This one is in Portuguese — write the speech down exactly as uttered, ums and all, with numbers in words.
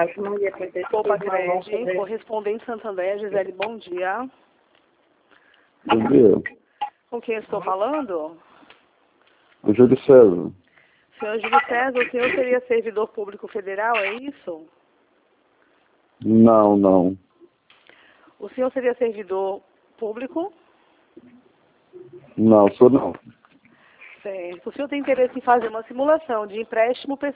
Poupa Crédito, correspondente Santander, Gisele, bom dia. Bom dia. Com quem eu estou falando? O Júlio César. Senhor Júlio César, o senhor seria servidor público federal, é isso? Não, não. O senhor seria servidor público? Não, sou não. Certo. O senhor tem interesse em fazer uma simulação de empréstimo